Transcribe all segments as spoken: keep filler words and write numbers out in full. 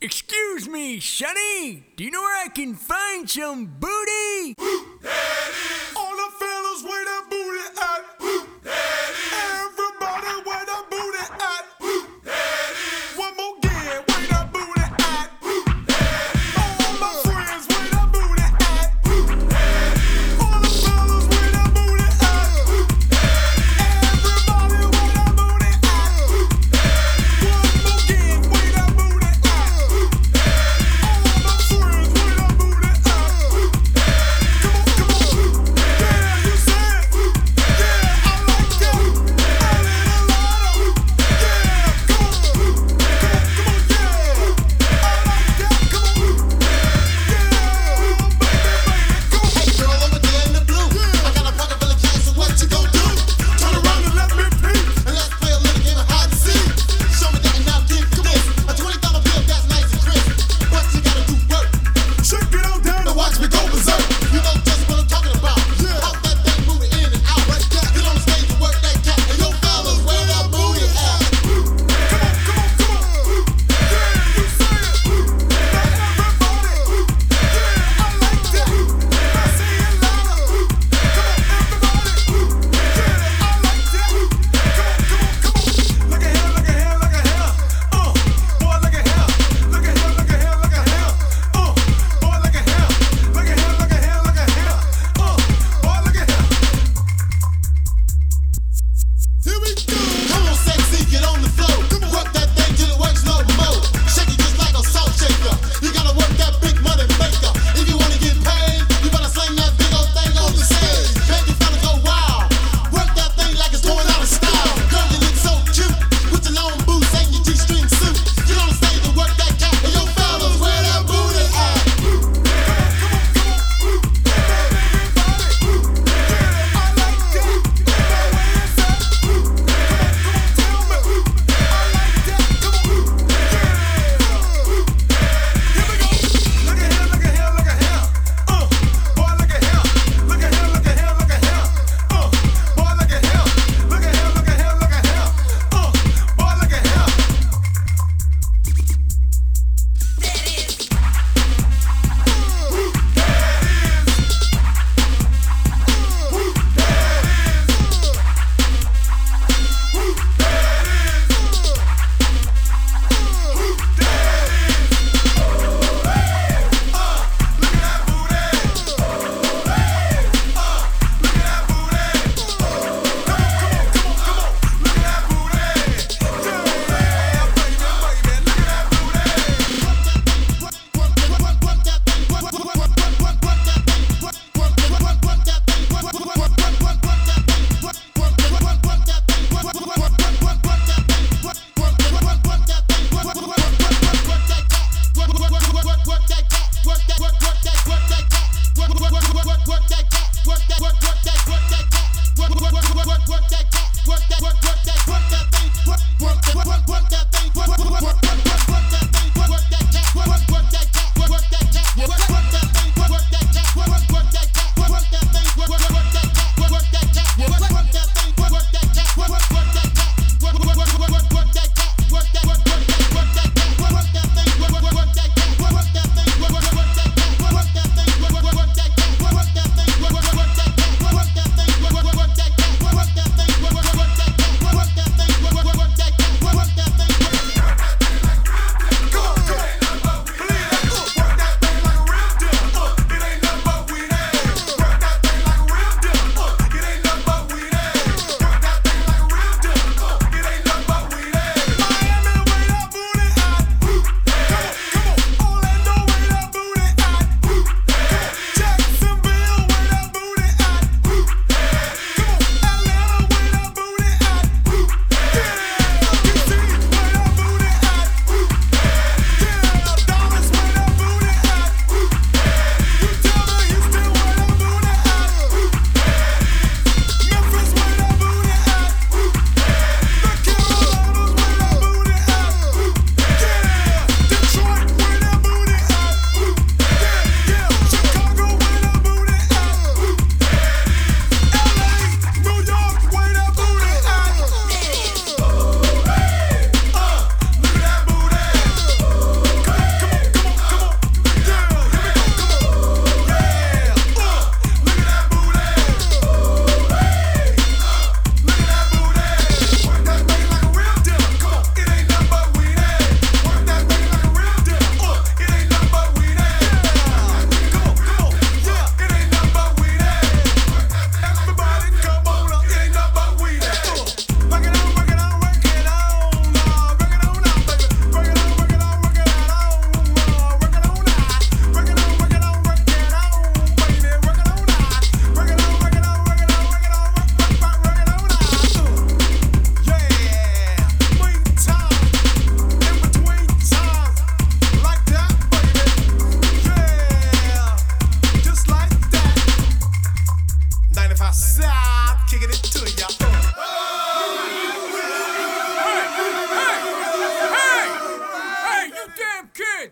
Excuse me, Sonny. Do you know where I can find some booty? All the fellas where that booty at? Everybody where that booty at? One more again, where that booty at? All my friends where that booty at? All the fellas where that booty at? Everybody where that booty at? One more again, where that booty at? All my friends where that booty at? Come on.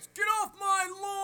Get off my lawn!